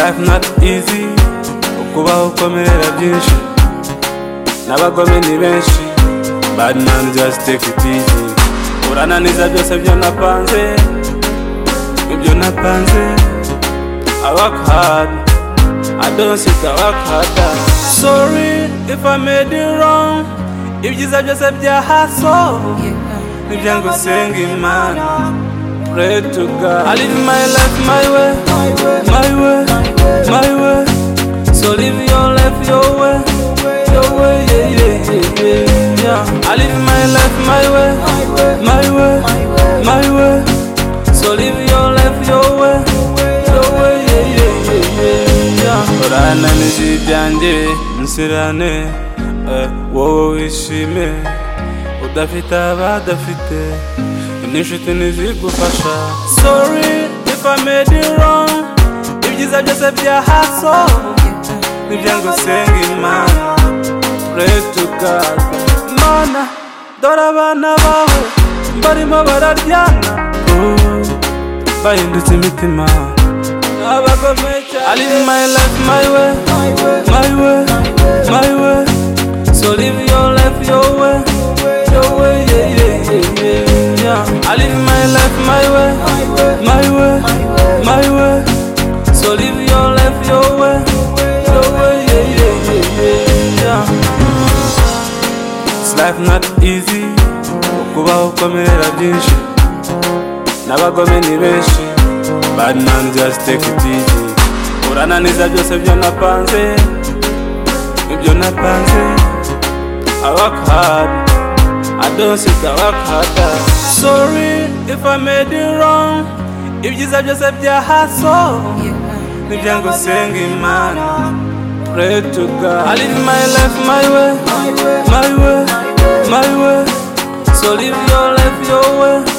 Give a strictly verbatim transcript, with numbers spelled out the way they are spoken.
life not easy, ukubaho ukomerera byinshi, n'abagome ni benshi, bad man just take it easy. Urananiza byose byo napanze, ibyo napanze. I work hard, I don't sit, I work harder. Sorry if I made it wrong, ibyiza byose bya haso, nibyango senga Imana. Pray to God. I live my life my way, my way, my way. So live your life your way, your way, yeah, yeah, yeah, yeah. I live my life my way, my way, my way. So live your life your way, your way, yeah, yeah, yeah, yeah. Orana nijibyanjye nsirane, wowe wishime, udafite abadafite, n'inshuti nizigufasha. Sorry if I made it wrong, ibyiza byose bya haso, nibyango senga Imana. Pray to God. Mana dore abana bawe barimo bararyana, bahindutse imitima abagome cyane. I live my life my way, my way, my way. So live your life your way, your way, yeah, yeah, yeah, yeah. I live my life my way, my way, my way. So live your life your way, your way, yeah, yeah, yeah, yeah. It's life not easy, ukubaho ukomerera byinshi, n'abagome ni benshi, bad man just take it easy. Urananiza byose byo napanze, ibyo napanze. I work hard, I don't sit, I work harder. Sorry if I made it wrong, ibyiza byose bya haso, nibyango senga Imana. Pray to God. I live my life my way, my way, my way. So live your life your way.